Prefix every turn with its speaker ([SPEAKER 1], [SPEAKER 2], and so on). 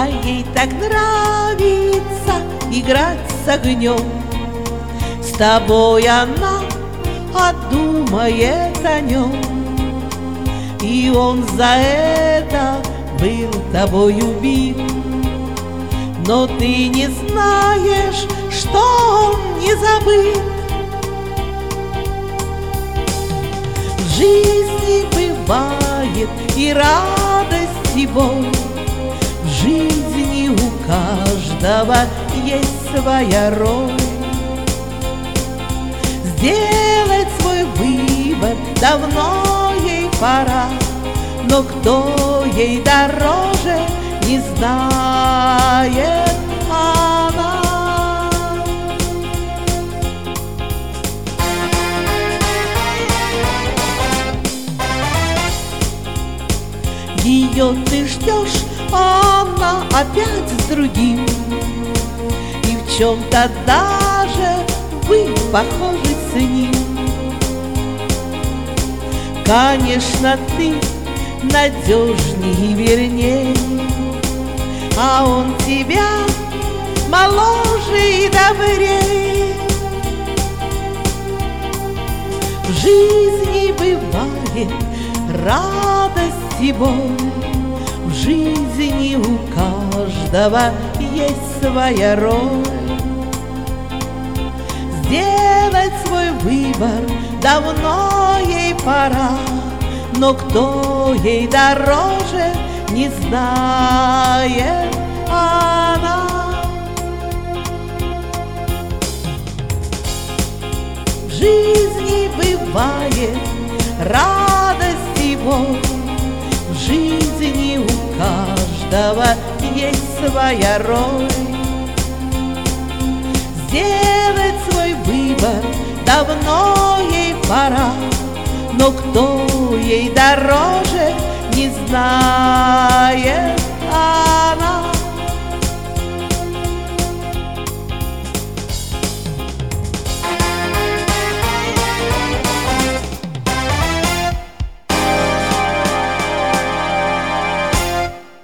[SPEAKER 1] А ей так нравится играть с огнем. С тобой она думает о нем, и он за это был тобой убит. Но ты не знаешь, что он не забыт. В жизни бывает и радость, и боль. В жизни у каждого есть своя роль. Сделать свой выбор давно ей пора, но кто ей дороже, не знает она. Ее ты ждешь, а она опять с другим, и в чем-то даже вы похожи с ним. Конечно, ты надежней и верней, а он тебя моложе и добрей. В жизни бывает радость и боль. В жизни у каждого есть своя роль. Сделать свой выбор давно ей пора, но кто ей дороже, не знает она. В жизни бывает радость и боль. В жизни у каждого есть своя роль. Сделать свой выбор давно ей пора, но кто ей дороже, не знает она.